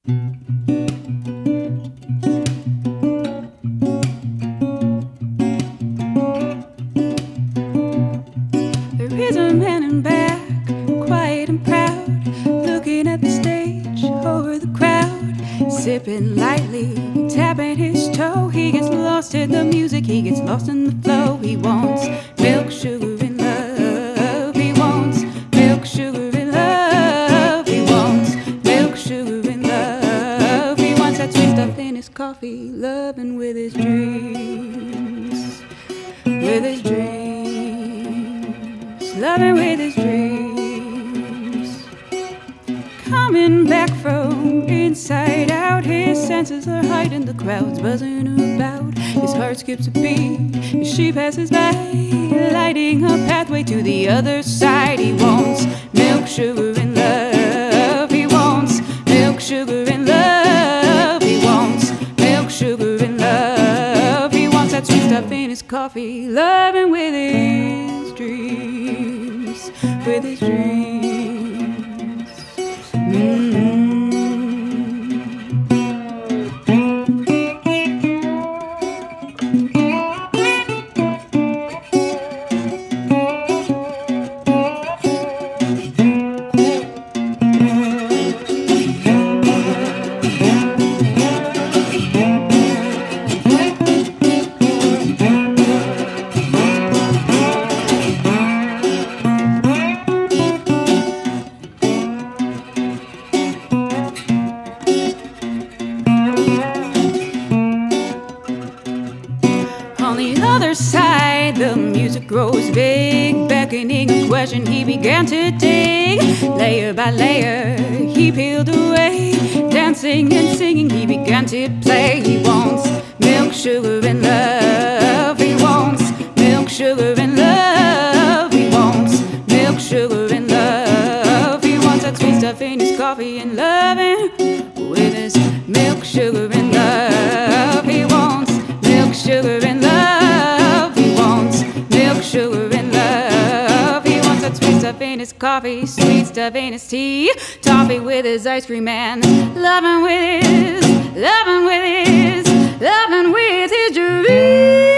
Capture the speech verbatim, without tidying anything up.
There is a man in back, quiet and proud, looking at the stage over the crowd, sipping lightly, tapping his toe. He gets lost in the music, he gets lost in the flow. He wants milk, sugar, and love. He wants milk, sugar, and love. He wants milk, sugar, and love. He wants that sweet stuff in his coffee, loving with his dreams, with his dreams, loving with his dreams. Coming back from inside out, his senses are heightened, the crowd's buzzing about. His heart skips a beat as she passes by, lighting a pathway to the other side. He wants milk, sugar, and love. He wants milk, sugar, and love. He wants milk, sugar, and love. He wants that sweet stuff in his coffee, loving with his dreams, with his dreams. Mm-hmm. On the other side, the music grows big, beckoning a question he began to dig. Layer by layer, he peeled away, dancing and singing, he began to play. He wants milk, sugar, and love. He wants milk, sugar, and love. He wants milk, sugar, and love. He wants that sweet stuff in his coffee and loving with his milk, sugar, and love. He wants milk, sugar, and love. He wants milk, sugar, and love. He wants that sweet stuff in his coffee, sweet stuff in his tea, toffee with his ice cream, and loving with his, loving with his, loving with his dreams.